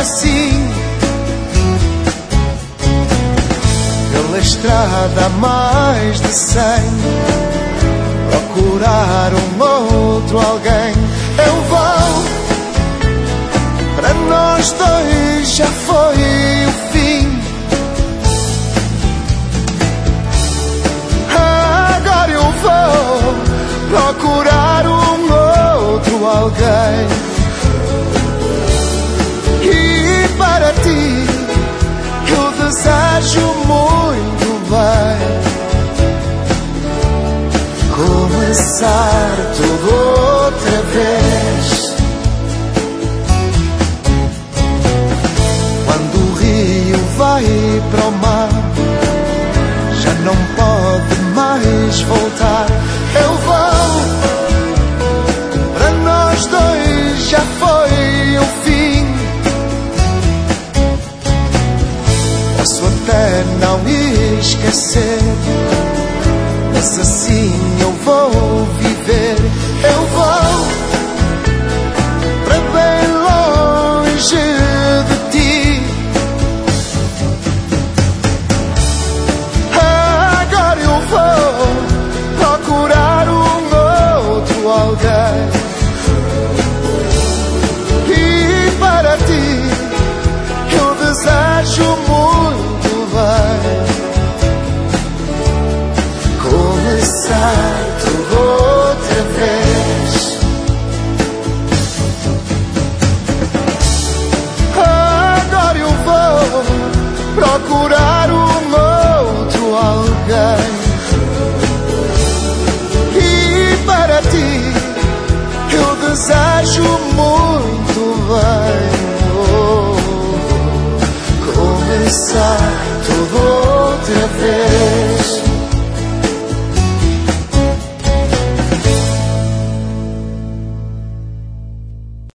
assim, pela estrada a mais de 100, procurar outro alguém. Eu vou, para nós dois já foi o fim. Agora eu vou procurar outro alguém. E para ti eu desejo muito bem. Começar tudo outra vez. Quando o rio vai para o mar, já não pode mais voltar. Eu vou, para nós dois já foi o fim. Posso até não esquecer, mas assim eu vou viver. Eu vou para bem longe de ti. Agora eu vou procurar outro alguém. E para ti eu desejo muito bem. Começar tudo outra vez. Agora eu vou procurar outro alguém. E para ti eu desejo muito bem. Começar tudo outra vez.